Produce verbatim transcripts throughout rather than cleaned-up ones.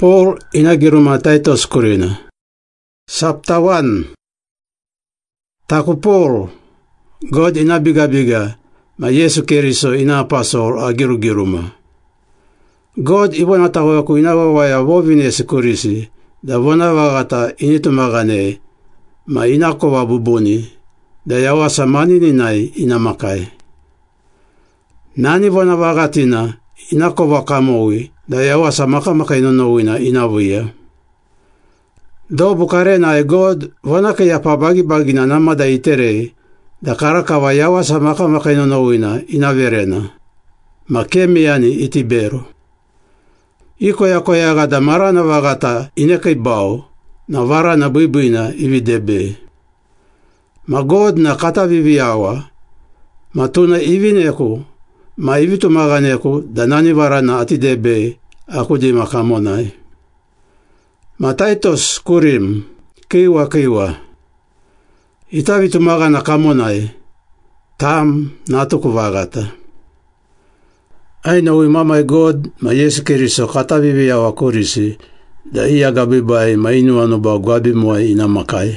Paul inagiruma Titus kurina. Chapter one. Taku Paul, God inabiga-biga, ma Yesu Keriso ina apostol agirugiruma. God ibona tawa ku inawawaya wovine sikurisi, da vona wagata initumagane, ma inako wabubuni, da yawasa manini nai inamakai. Nani vona wagatina, inako wakamowi, da yawasa makamakai nonowina inawiya. Do bukarena e God vona ke yapa bagi-bagi na namada itere, da karakawa yawasa makamakai nonowina inaverena. Makemiani itibero. Iko yako yaga da marana wagata inekei bao, na vara na buibuina ividebe. Ma God na kata viviawa, ma tuna ivineku, ma ivitumaganeku da nani vara na atidebe akudi makamonai. Ma Titus kurim, kiwa kiwa. Itavitumagana kamonai, tam natuku vagata. Aina ui mamai God, ma Yesu Keriso kata viviawa kurisi, da iya gabibai ma inu anuba gwabi muai inamakai.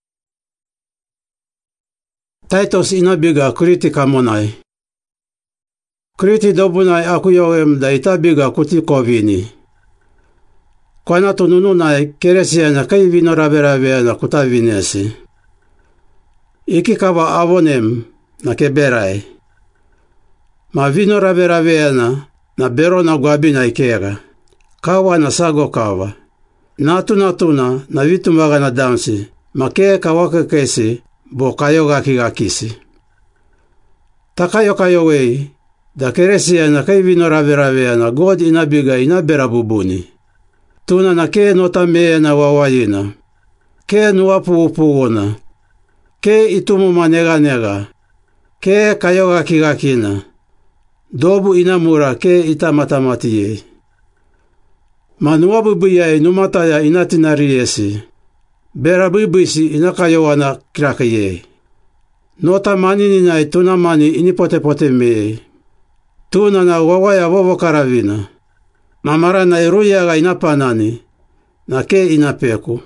Titus inabiga kriti kamonai. Kriti dobunai aku yowem da itabiga kuti kovini. Kwana tunununai keresiana kai vino rabe-rabeana kutavinesi. Iki kawa avonem na keberai. Ma vino rabe-rabeana na bero na gwabi na ikera. Kawa na sago kawa. Natu-natuna na vitumaga na damsi. Ma kee kawake kesi bo kayo gaki-gakisi. Takayo kayo wei. Da keresiana kai vino rabe-rabeana God inabiga inabera bubuni. Tuna na ke nota mea na wawayina. Ke nuapu upuona. Ke itumu manega-nega. Ke kayo gaki-gakina. Dobu inamura ke itamatamatiye. Manua bubuyai numataya inatinariesi. Bera bubuisi inakayowana krakaye. Nota manini nai tuna mani inipote-pote mei. Tuna na wawaya wowo karavina. Mamara na iruyaga inapanani. Na ke inapeku.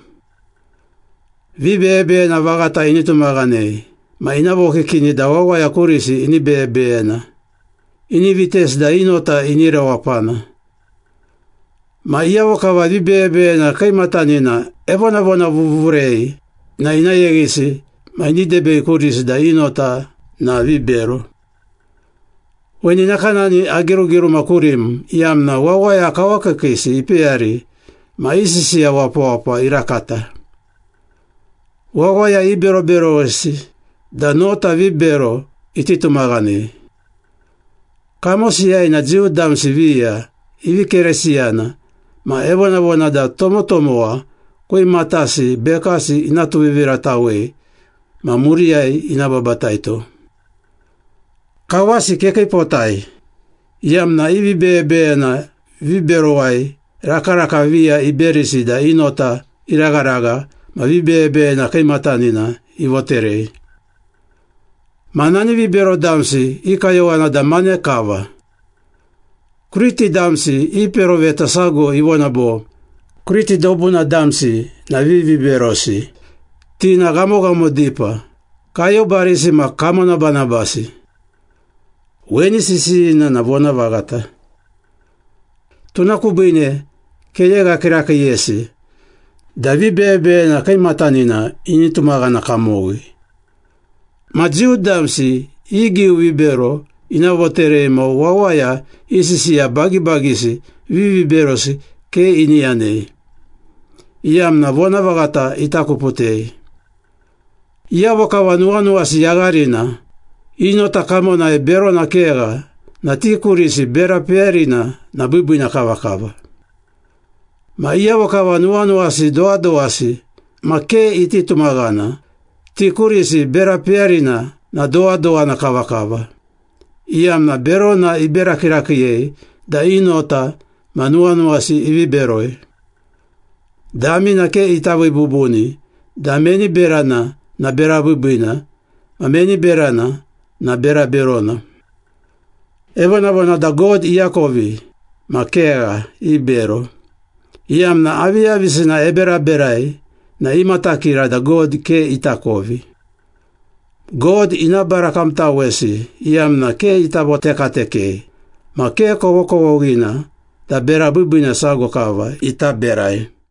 Vibebe na wagata initumagane. Ma inavokikini da wawaya kurisi inibebeena. Inivites da inota inirawapana. Ma iyawakawa vibebe na kaimatanina evona-vona vuvurei na inayegisi ma inidebe kurisi da inota na vibero. Weni nakanani agiru-giru makurim iamna wawaya kawakakisi ipeari ma isisi wapa-wapa irakata. Wawaya ibero-bero esi da nota vibero ititumagani. Kamosi na jiu damsi via ivi keresiana ma evona-vona da tomo-tomoa kui matasi bekasi inatuviviratawe ma muriai inababataito. Kawasi keke potai. Iamna ivi bebe na viberowai rakaraka via iberisi da inota iragaraga ma vibebe na kaimatanina ivoterei. Manani vibero damsi ikayowana da mane kawa. Kriti damsi ipero veta sago iwonabo. Kriti dobuna damsi na viviberosi. Tina gamo-gamo dipa. Kayo barisi ma kamo na banabasi. Weni sisi na navona vagata. Tunakubine keyega kiraka yesi. Da vibebe na kaimatanina initumaga na kamowi. Majiu damsi igi vibero inavotere mo wawaya isisi ya bagi-bagisi viviberosi ke inianei. Iamna vona vagata itakuputei. Iyawakawa nuanuasi yagarina. Inota kamona e bero na kera na tikurisi bera perina na bubuina kawa-kawa. Ma iyawakawa nuanuasi doa-doasi ma ke ititumagana. Tikurisi bera perina na doa-doa na kawa-kawa. Iamna bero na iberakirakiye da inota ma nuanuasi iviberoi. Dami na ke itawi bubuni. Da meni berana na bera bubuina. Ma meni berana na bera berona. Evona-vona da God Iakovi, ma kera ibero. Iam na aviavisi na ebera berai, na imatakira da God ke itakovi. God ina barakam tawesi, iam na ke itabo tekateke, ma ke kowo kowo gina, da bera bubina sago kava ita berai.